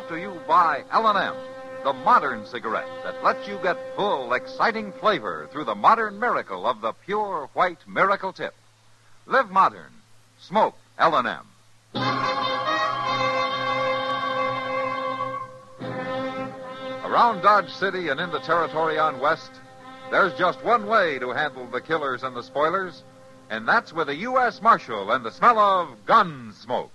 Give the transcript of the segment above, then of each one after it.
to you by L&M, the modern cigarette that lets you get full, exciting flavor through the modern miracle of the pure white Miracle Tip. Live modern. Smoke L&M. Around Dodge City and in the territory on West, there's just one way to handle the killers and the spoilers, and that's with a U.S. Marshal and the smell of gun smoke.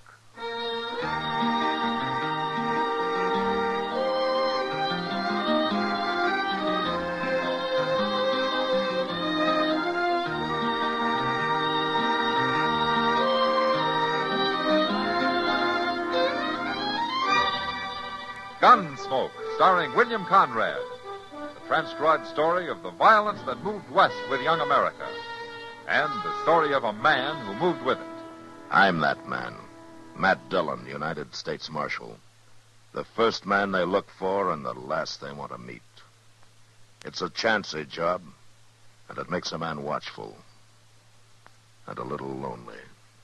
Gunsmoke, starring William Conrad. The transcribed story of the violence that moved west with young America. And the story of a man who moved with it. I'm that man. Matt Dillon, United States Marshal. The first man they look for and the last they want to meet. It's a chancy job, and it makes a man watchful. And a little lonely.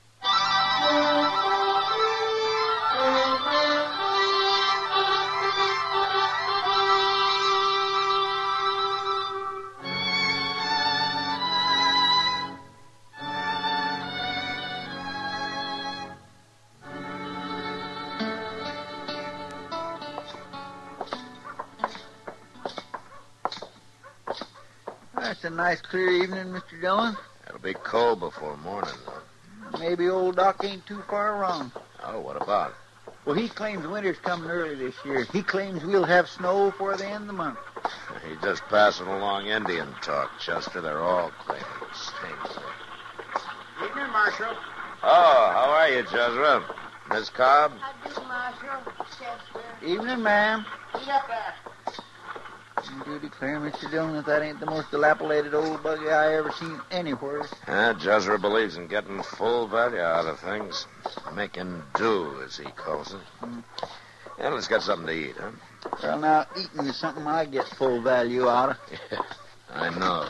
It's a nice, clear evening, Mr. Dillon. It'll be cold before morning, though. Maybe old Doc ain't too far wrong. Oh, what about? Well, he claims winter's coming early this year. He claims we'll have snow before the end of the month. He's just passing along Indian talk, Chester. They're all claiming the same thing. Evening, Marshal. Oh, how are you, Jezra? Miss Cobb? How do, Marshal? Chester. Evening, ma'am. Eat up there. You do declare, Mr. Dillon, that ain't the most dilapidated old buggy I ever seen anywhere. Jezra believes in getting full value out of things. Making do, as he calls it. Yeah, let's get something to eat, huh? Well, now, eating is something I get full value out of. Yeah, I know.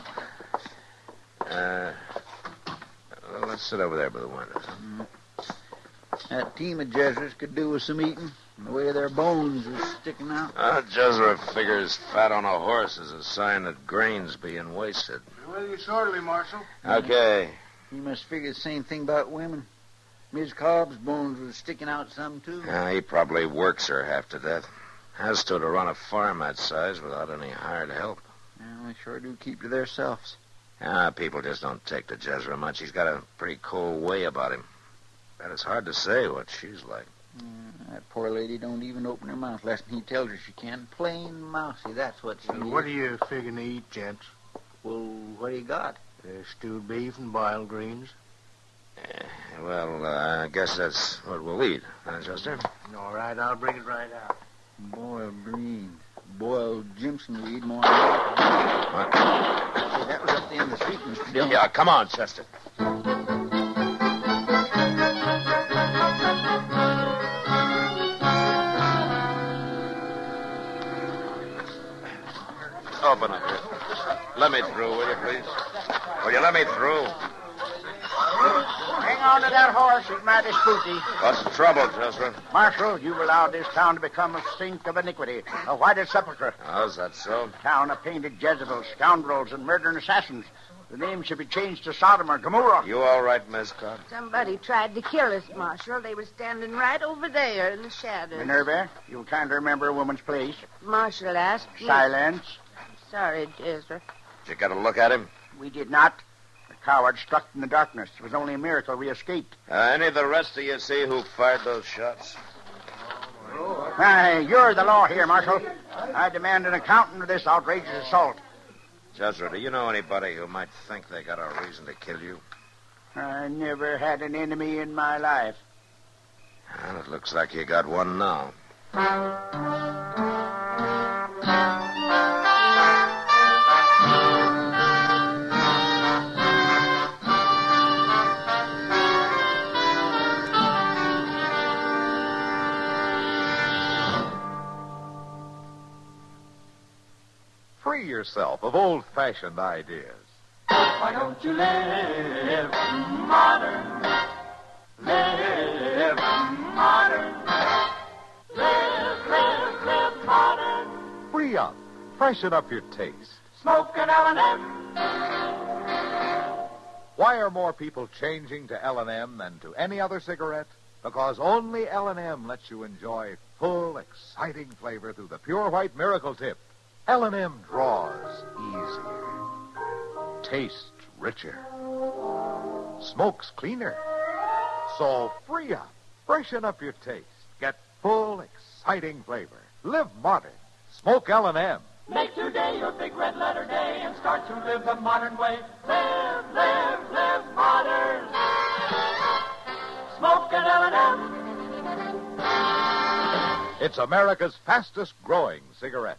Well, let's sit over there by the window. That team of Jesuits could do with some eating. The way their bones are sticking out. Jezra figures fat on a horse is a sign that grain's being wasted. Well, you sortly, Marshal. Okay. You must figure the same thing about women. Miss Cobb's bones were sticking out some, too. He probably works her half to death. Has to run a farm that size without any hired help. Well, they sure do keep to themselves. People just don't take to Jezra much. He's got a pretty cold way about him. But it's hard to say what she's like. That poor lady don't even open her mouth less than he tells her she can. Plain mousy, that's what she is. What are you figuring to eat, gents? Well, what do you got? Stewed beef and boiled greens. I guess that's what we'll eat, huh, Chester? All right, I'll bring it right out. Boiled greens. Boiled Jimson weed more than that. What? Hey, that was up the end of the street, Mr. Dillon. Yeah, come on, Chester. Open up here. Let me through, will you, please? Will you let me through? Hang on to that horse. He's mighty spooky. What's the trouble, Chester? Marshal, you've allowed this town to become a sink of iniquity, a whited sepulchre. Oh, is that so? Town of painted Jezebels, scoundrels, and murdering assassins. The name should be changed to Sodom or Gomorrah. You all right, Miss Cobb? Somebody tried to kill us, Marshal. They were standing right over there in the shadows. Minerva, you'll kindly remember a woman's place. Marshal asked me. Silence. Sorry, Jezra. Did you get a look at him? We did not. The coward struck in the darkness. It was only a miracle we escaped. Any of the rest of you see who fired those shots? You're the law here, Marshal. I demand an accountant of this outrageous assault. Jezra, do you know anybody who might think they got a reason to kill you? I never had an enemy in my life. Well, it looks like you got one now. Free yourself of old-fashioned ideas. Why don't you live modern? Live modern. Live free up, freshen up your taste. Smoke an L&M. Why are more people changing to L&M than to any other cigarette? Because only L&M lets you enjoy full, exciting flavor through the pure white miracle tip. L&M draws easier, tastes richer, smokes cleaner. So free up, freshen up your taste, get full, exciting flavor. Live modern. Smoke L&M. Make today your big red letter day and start to live the modern way. Live, live, live modern. Smoke an L&M. It's America's fastest growing cigarette.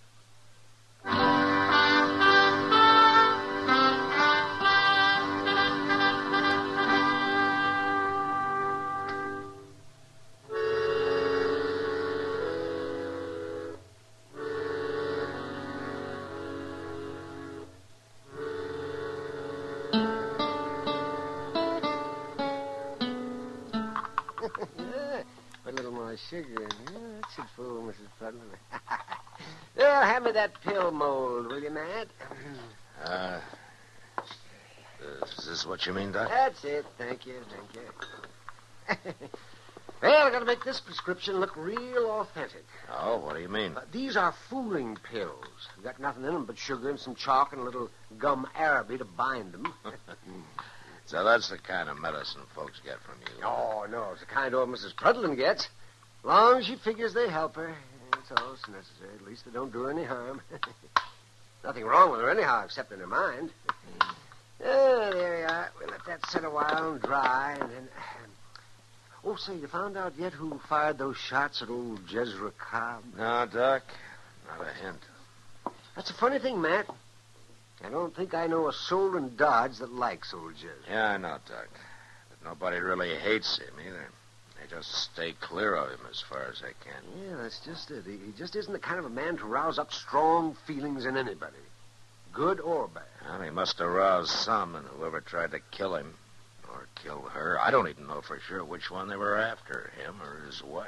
Put a little more sugar in. That should fool Mrs. Putnam. Well, have me that pill mold, will you, Matt? Is this what you mean, Doc? That's it. Thank you. Well, I got to make this prescription look real authentic. Oh, what do you mean? These are fooling pills. You got nothing in them but sugar and some chalk and a little gum araby to bind them. So that's the kind of medicine folks get from you. Oh, no. It's the kind old Mrs. Prudlin gets. As long as she figures they help her. That's all that's necessary. At least they don't do her any harm. Nothing wrong with her anyhow, except in her mind. There we are. We'll let that set a while and dry, and then... Oh, say, you found out yet who fired those shots at old Jezra Cobb? No, Doc. Not a hint. That's a funny thing, Matt. I don't think I know a soul in Dodge that likes old Jezra. Yeah, I know, Doc. But nobody really hates him either. They just stay clear of him as far as they can. Yeah, that's just it. He just isn't the kind of a man to rouse up strong feelings in anybody, good or bad. Well, he must have roused some, and whoever tried to kill him or kill her, I don't even know for sure which one they were after, him or his wife.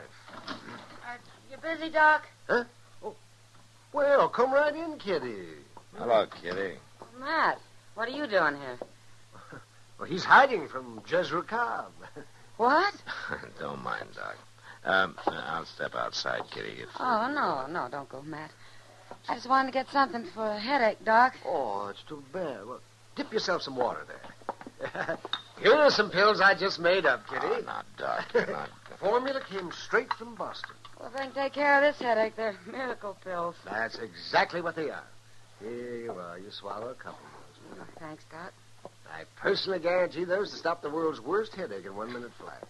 You busy, Doc? Huh? Oh, well, come right in, Kitty. Hello, Kitty. Matt, what are you doing here? Well, he's hiding from Jezra Cobb. What? Don't mind, Doc. I'll step outside, Kitty. Oh, no, don't go, Matt. I just wanted to get something for a headache, Doc. Oh, it's too bad. Well, dip yourself some water there. Here are some pills I just made up, Kitty. Oh, not Doc. You're not... Formula came straight from Boston. Well, if they can take care of this headache, they're miracle pills. That's exactly what they are. Here you are. You swallow a couple of those. Oh, thanks, Doc. I personally guarantee those to stop the world's worst headache in 1 minute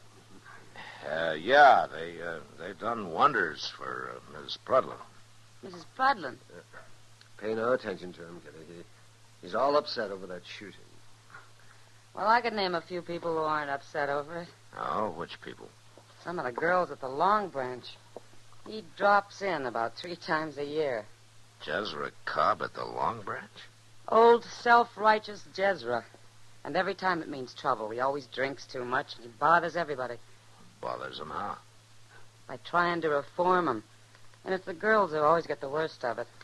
flat. Yeah, they've done wonders for Miss Prudlin. Mrs. Prudlin. Pay no attention to him, Kitty. He's all upset over that shooting. Well, I could name a few people who aren't upset over it. Oh, which people? Some of the girls at the Long Branch. He drops in about 3 times a year. Jezra Cobb at the Long Branch? Old, self-righteous Jezra. And every time it means trouble. He always drinks too much, and he bothers everybody. Bothers him how? By trying to reform them. And it's the girls who always get the worst of it.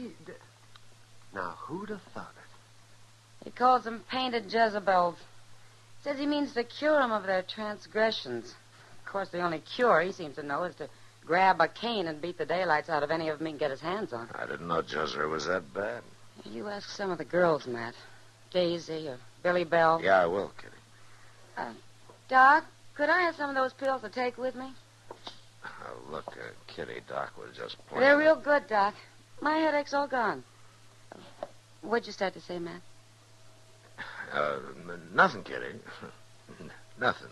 Now, who'd have thought it? He calls them painted Jezebels. Says he means to cure them of their transgressions. Of course, the only cure he seems to know is to grab a cane and beat the daylights out of any of them he can get his hands on. I didn't know Jezra was that bad. You ask some of the girls, Matt. Daisy or Billy Bell. Yeah, I will, Kitty. Doc, could I have some of those pills to take with me? Look, Kitty, Doc was just playing. They're real good, Doc. My headache's all gone. What'd you start to say, Matt? Nothing, Kitty. Nothing.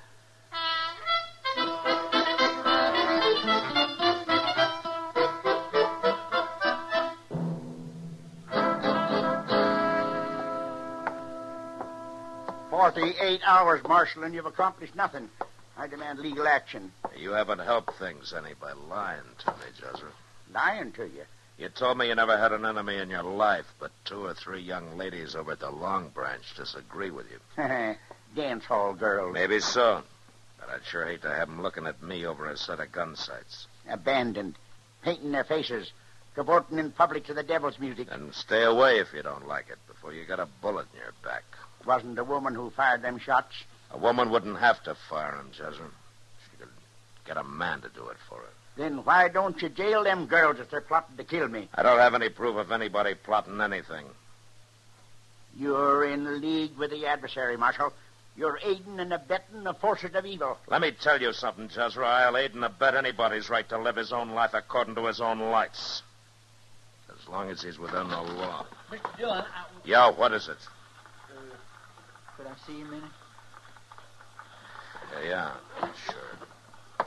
"48 hours, Marshal, and you've accomplished nothing. I demand legal action." You haven't helped things any by lying to me, Jezra. Lying to you? You told me you never had an enemy in your life, but 2 or 3 young ladies over at the Long Branch disagree with you. Dance hall girls. Maybe so. But I'd sure hate to have them looking at me over a set of gun sights. Abandoned. Painting their faces. cavorting in public to the devil's music. And stay away if you don't like it before you get a bullet in your back. It wasn't the woman who fired them shots. A woman wouldn't have to fire him, Jezra. She could get a man to do it for her. Then why don't you jail them girls if they're plotting to kill me? I don't have any proof of anybody plotting anything. You're in league with the adversary, Marshal. You're aiding and abetting the forces of evil. Let me tell you something, Jezra. I'll aid and abet anybody's right to live his own life according to his own lights. As long as he's within the law. Mr. Dillon, Yeah, what is it? could I see you a minute? Yeah, sure.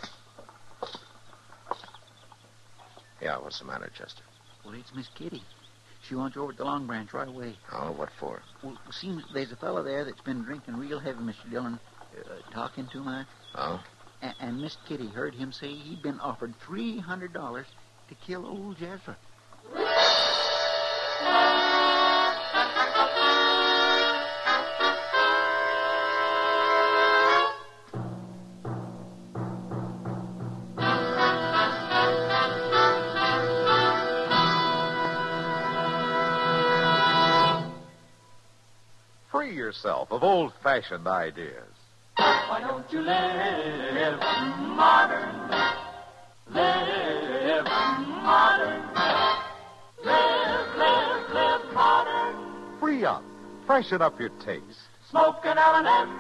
Yeah, what's the matter, Chester? Well, it's Miss Kitty. She wants you over at the Long Branch right away. Oh, what for? Well, it seems there's a fellow there that's been drinking real heavy, Mr. Dillon, talking too much. Oh? And Miss Kitty heard him say he'd been offered $300 to kill old Jezra. Free yourself of old-fashioned ideas. Why don't you live modern? Live modern. Live modern. Free up. Freshen up your taste. Smoke an L&M.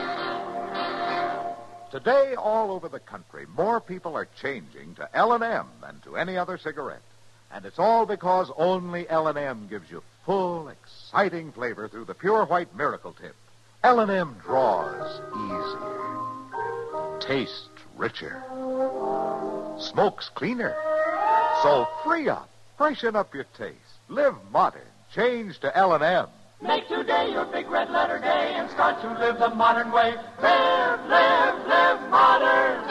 Today, all over the country, more people are changing to L&M than to any other cigarette. And it's all because only L&M gives you full, exciting flavor through the pure white miracle tip. L&M draws easier, tastes richer, smokes cleaner. So free up, freshen up your taste, live modern, change to L&M. Make today your big red letter day and start to live the modern way. Live modern.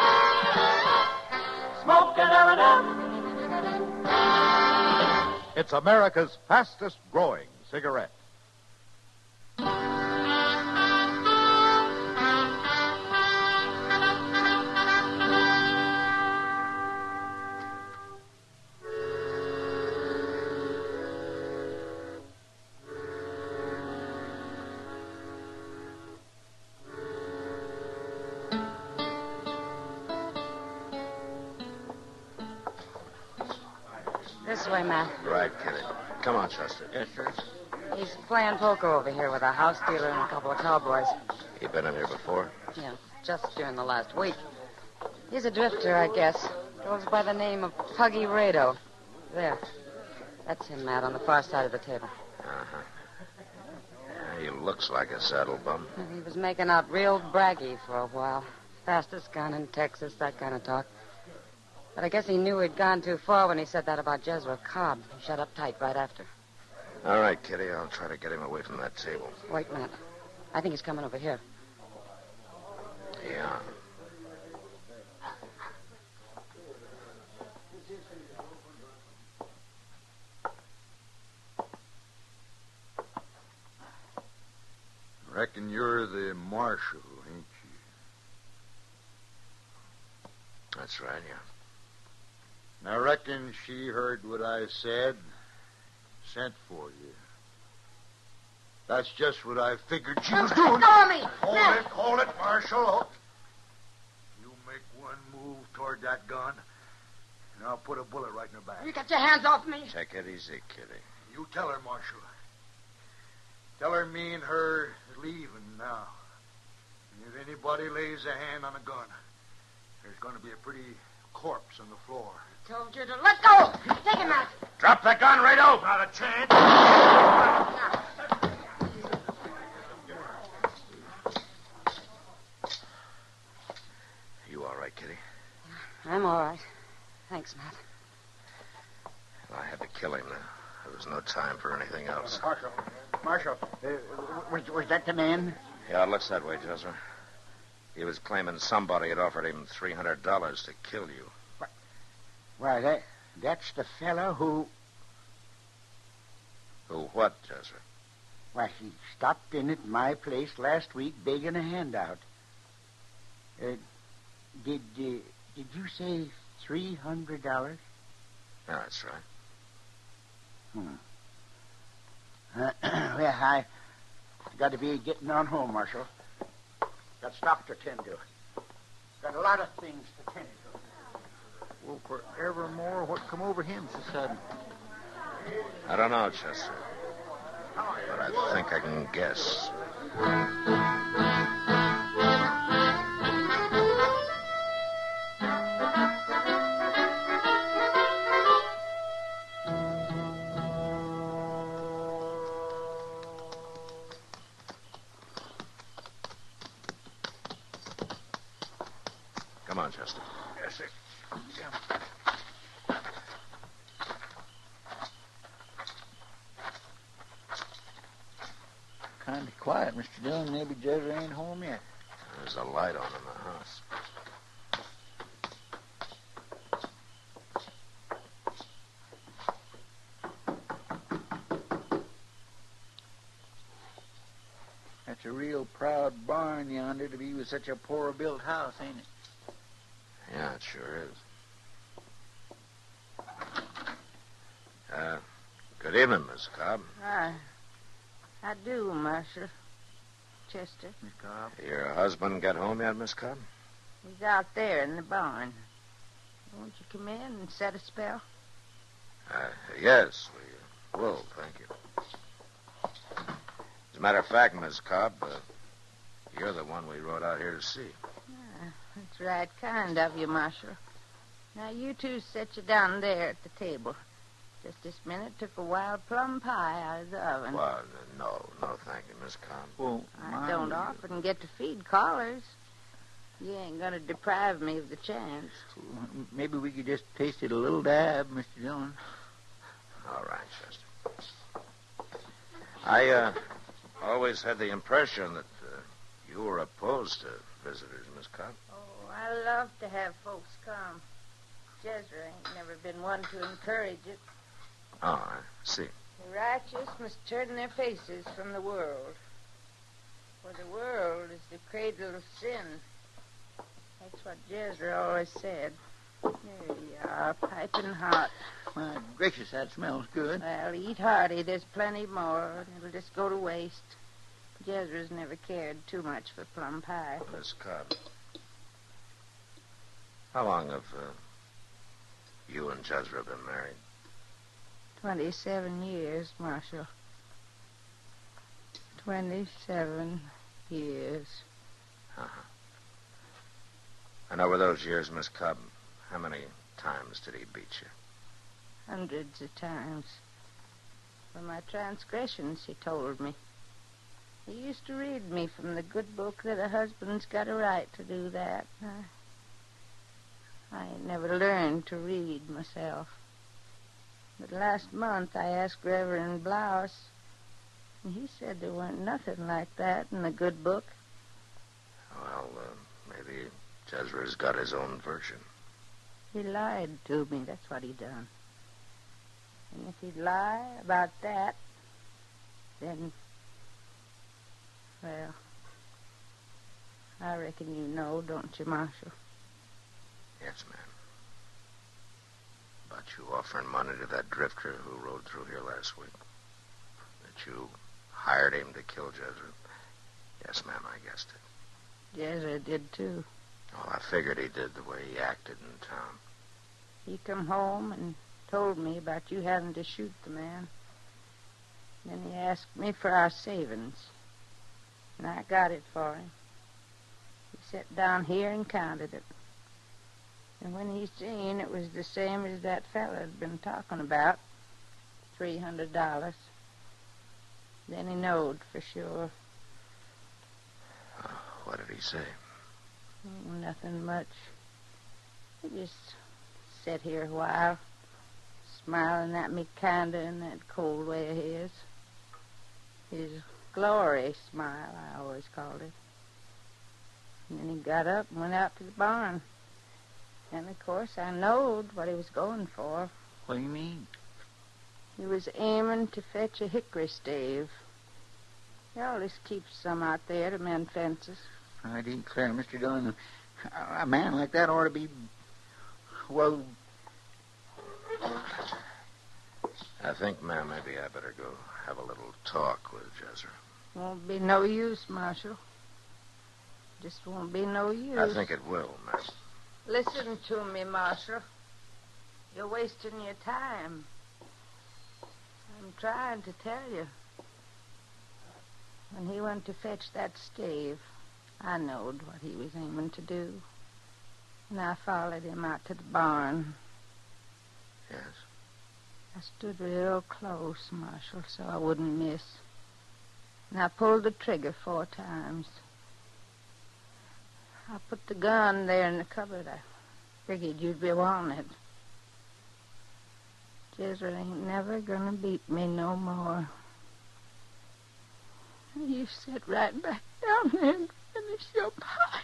Smoke an L&M. It's America's fastest growing cigarette. This way, Matt. Right, Kitty. Come on, Chester. Yes, sir. He's playing poker over here with a house dealer and a couple of cowboys. You been in here before? Yeah, just during the last week. He's a drifter, I guess. Goes by the name of Puggy Rado. There. That's him, Matt, on the far side of the table. Uh-huh. Yeah, he looks like a saddle bum. He was making out real braggy for a while. Fastest gun in Texas, that kind of talk. But I guess he knew he'd gone too far when he said that about Jezra Cobb. He shut up tight right after. All right, Kitty, I'll try to get him away from that table. Wait, Matt. I think he's coming over here. Yeah. Reckon you're the marshal, ain't you? That's right, yeah. I reckon she heard what I said, sent for you. That's just what I figured she was doing. Go me! Hold it, Marshal. You make one move toward that gun, and I'll put a bullet right in her back. You got your hands off me. Take it easy, Kitty. You tell her, Marshal. Tell her me and her are leaving now. And if anybody lays a hand on a gun, there's going to be a pretty corpse on the floor. Told you to let go. Take him out. Drop the gun, Rado. Not a chance. You all right, Kitty? I'm all right. Thanks, Matt. Well, I had to kill him now. There was no time for anything else. Marshal, was that the man? Yeah, it looks that way, Jezra. He was claiming somebody had offered him $300 to kill you. Why, that's the fellow who... Who what, Jezra? Why, he stopped in at my place last week begging a handout. Did you say $300? Yeah, that's right. Well, I got to be getting on home, Marshal. Got stock to tend to. Got a lot of things to tend to. Well, forevermore, what come over him so sudden? I don't know, Chester. But I think I can guess. Come on, Chester. Yes, sir. Kind of quiet, Mr. Dillon. Maybe Jezra ain't home yet. There's a light on in the house. That's a real proud barn yonder to be with such a poor-built house, ain't it? Yeah, it sure is. Good evening, Miss Cobb. I do, Marshal. Chester. Miss Cobb. Your husband get home yet, Miss Cobb? He's out there in the barn. Won't you come in and set a spell? Yes, we will, thank you. As a matter of fact, Miss Cobb, you're the one we rode out here to see. That's right kind of you, Marshal. Now, you two sit you down there at the table. Just this minute took a wild plum pie out of the oven. Well, no, thank you, Miss Cobb. Well, I don't often get to feed callers. You ain't going to deprive me of the chance. Maybe we could just taste it a little dab, Mr. Dillon. All right, Chester. I always had the impression that you were opposed to visitors, Miss Cobb. Oh, I love to have folks come. Jezra ain't never been one to encourage it. Oh, I see. The righteous must turn their faces from the world. For the world is the cradle of sin. That's what Jezra always said. There you are, piping hot. My gracious, that smells good. Well, eat hearty. There's plenty more. It'll just go to waste. Jezra's never cared too much for plum pie. Miss Cobb, how long have you and Jezra been married? 27 years, Marshal. 27 years. Uh-huh. And over those years, Miss Cobb, how many times did he beat you? Hundreds of times. For my transgressions, he told me. He used to read me from the good book that a husband's got a right to do that. I ain't never learned to read myself. But last month I asked Reverend Blouse, and he said there weren't nothing like that in the good book. Well, maybe Jezra's got his own version. He lied to me, that's what he done. And if he'd lie about that, then, well, I reckon you know, don't you, Marshal? Yes, ma'am. About you offering money to that drifter who rode through here last week. That you hired him to kill Jezra. Yes, ma'am, I guessed it. Jezra did, too. Oh, I figured he did the way he acted in town. He come home and told me about you having to shoot the man. Then he asked me for our savings. And I got it for him. He sat down here and counted it. And when he seen it was the same as that fella had been talking about, $300, then he knowed for sure. What did he say? Oh, nothing much. He just sat here a while, smiling at me kinda in that cold way of his. His glory smile, I always called it. And then he got up and went out to the barn. And, of course, I knowed what he was going for. What do you mean? He was aiming to fetch a hickory stave. He always keeps some out there to mend fences. I declare, Mr. Dillon, a man like that ought to be, well... I think, ma'am, maybe I better go have a little talk with Jezra. Won't be no use, Marshal. Just won't be no use. I think it will, ma'am. Listen to me, Marshal. You're wasting your time. I'm trying to tell you. When he went to fetch that stave, I knowed what he was aiming to do. And I followed him out to the barn. Yes? I stood real close, Marshal, so I wouldn't miss. And I pulled the trigger 4 times. I put the gun there in the cupboard. I figured you'd be wanting it. Jezra ain't never gonna beat me no more. You sit right back down there and finish your pie.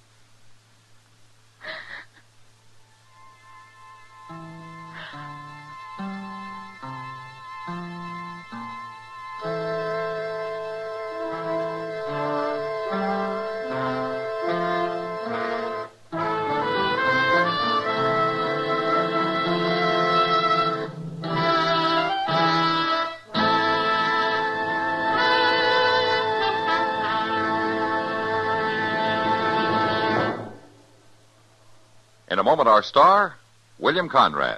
In a moment, our star, William Conrad.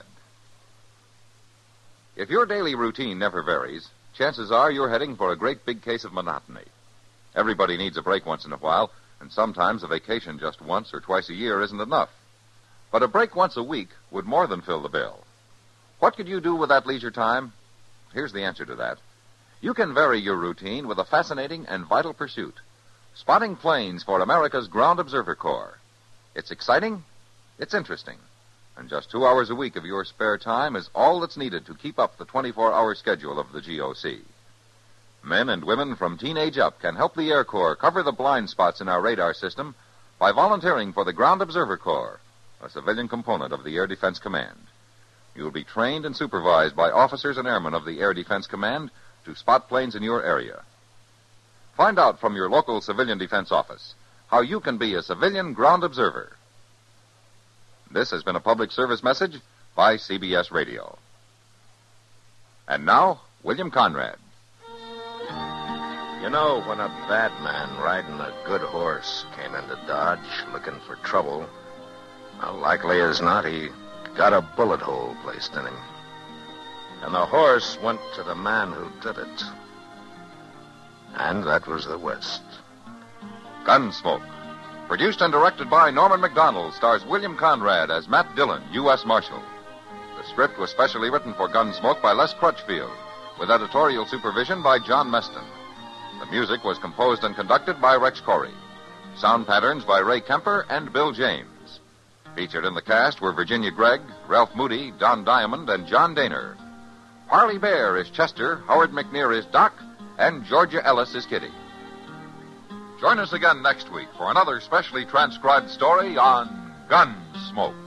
If your daily routine never varies, chances are you're heading for a great big case of monotony. Everybody needs a break once in a while, and sometimes a vacation just once or twice a year isn't enough. But a break once a week would more than fill the bill. What could you do with that leisure time? Here's the answer to that. You can vary your routine with a fascinating and vital pursuit, spotting planes for America's Ground Observer Corps. It's exciting. It's interesting, and just 2 hours a week of your spare time is all that's needed to keep up the 24-hour schedule of the GOC. Men and women from teenage up can help the Air Corps cover the blind spots in our radar system by volunteering for the Ground Observer Corps, a civilian component of the Air Defense Command. You'll be trained and supervised by officers and airmen of the Air Defense Command to spot planes in your area. Find out from your local civilian defense office how you can be a civilian ground observer. This has been a public service message by CBS Radio. And now, William Conrad. You know, when a bad man riding a good horse came into Dodge looking for trouble, well, likely as not he got a bullet hole placed in him. And the horse went to the man who did it. And that was the West. Gunsmoke. Produced and directed by Norman MacDonald, stars William Conrad as Matt Dillon, U.S. Marshal. The script was specially written for Gunsmoke by Les Crutchfield, with editorial supervision by John Meston. The music was composed and conducted by Rex Corey. Sound patterns by Ray Kemper and Bill James. Featured in the cast were Virginia Gregg, Ralph Moody, Don Diamond, and John Daner. Parley Bear is Chester, Howard McNear is Doc, and Georgia Ellis is Kitty. Join us again next week for another specially transcribed story on Gunsmoke.